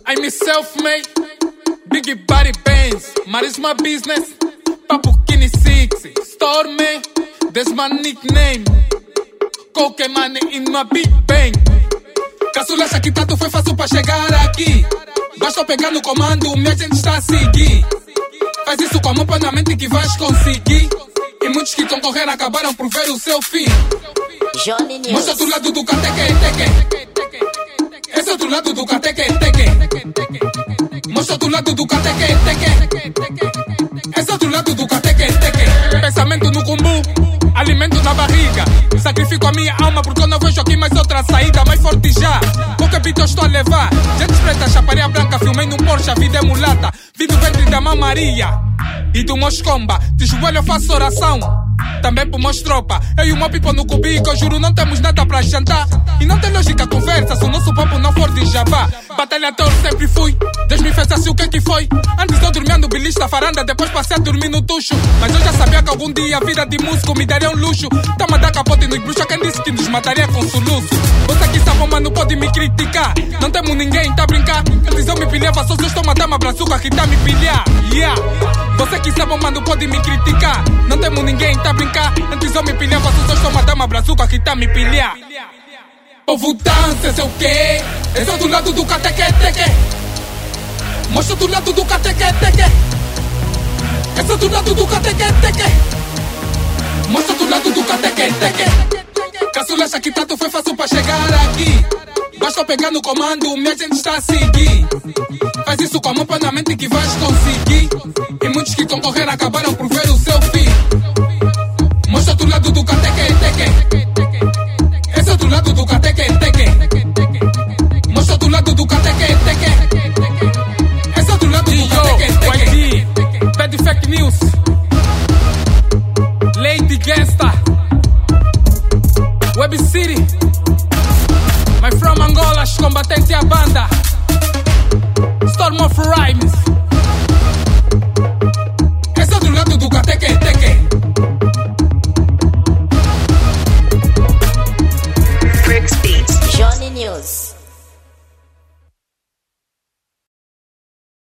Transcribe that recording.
I'm self-made, big body bands, is my business, papo Kini 6, Stormy, that's my nickname, Coke money in my big bang. Caçula acha que tanto foi fácil pra chegar aqui, basta pegar no comando, minha gente está a seguir. Faz isso com a mão na mente que vais conseguir, e muitos que concorreram acabaram por ver o seu fim. Mostra outro lado do cateque. Esse é outro lado do cateque. Mostra outro lado do cateque. Esse é outro lado do cateque. Pensamento no cumbu, alimento na barriga. Sacrifico a minha alma porque eu não vejo aqui mais outra saída. Mais forte já, qualquer beat eu estou a levar. Gente preta, chaparia branca, filmei num Porsche, a vida é mulata. Vim do ventre da Mãe Maria e do Moscomba. De joelho eu faço oração, também pro meus tropa. Eu e o meu pipo no cubico, eu juro não temos nada pra jantar. E não tem lógica a conversa se o nosso papo não for de Jabá. Batalhador sempre fui, Deus me fez assim o que foi. Antes eu dormia no beliche da varanda, depois passei a dormir no tucho. Mas eu já sabia que algum dia a vida de músico me daria um luxo. Tamo a dar capote nos bruxos, quem disse que nos mataria com soluço? Você que sabe, mas não pode me criticar. Não temos ninguém, tá a brincar. Antes eu me pilhava, só estou matando a brazuca que tá me pilhar. Yeah. Você que sabe, mas não pode me criticar. Não temos ninguém, tá a brincar. Antes eu me pilhava, só estou matando a brazuca que tá me pilhar. Povo dança, sei o quê? Esse é do lado do cateque. Mostra do lado do cateque. Esse é do lado do cateque. Mostra do lado do cateque. Caçula acha que tanto foi fácil pra chegar aqui, basta pegar no comando, minha gente está a seguir. Faz isso com a mão na mente que vais conseguir, e muitos que concorreram acabaram por ver o seu fim. Mostra do lado do cateque. Esse é do lado do cateque. Mostra do lado do cateque. Esse é do lado do cateque. Pede fake news, Lady Gangsta, Web City, my from Angola, combatente a banda, Storm of Rhymes.